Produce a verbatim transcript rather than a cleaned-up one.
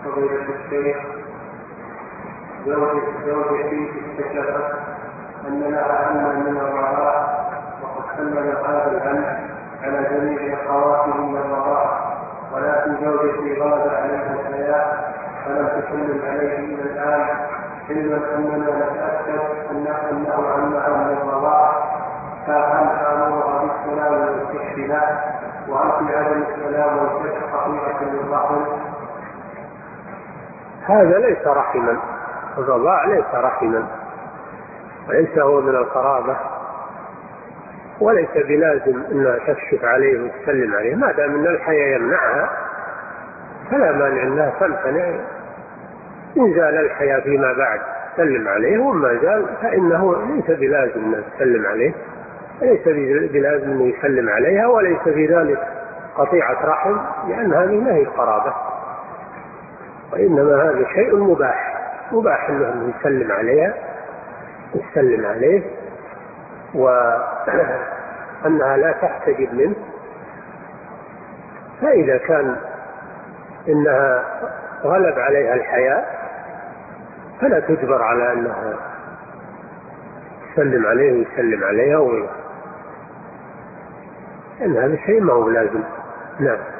فضيلة الشيخ، زوجتي اكتشفت أن لها أمنا من الرضاع، وقد سلم هذا الأمر على جميع أخواتهم من الرضاع، ولكن زوجتي غلب عليها الحياء فلم تسلم عليه إلى الآن، علما أننا نتأكد أنه عمها من الرضاع، فهل أمرها بالسلام والكشف له؟ وهل في عدم السلام والكشف حقيقة للرحم؟ هذا ليس رحما، الرضاع ليس رحما، وليس هو من القرابة، وليس بلازم أنها تكشف عليه وتسلم عليه، ما دام أن الحياة يمنعها فلا مانع أنها تمتنع. إن زال الحياة فيما بعد تسلم عليه، وما زال فإنه ليس بلازم أنها تسلم عليه، ليس بلازم أنه يسلم عليها، وليس في ذلك قطيعة رحم، لأن هذه ما هي قرابة، وإنما هذا شيء مباح، مباح أنه يسلم عليها يسلم عليه، وأنها لا تحتجب منه. فإذا كان إنها غلب عليها الحياء فلا تجبر على أنها تسلم عليه ويسلم عليها، وإن هذا شيء ما هو لازم. نعم.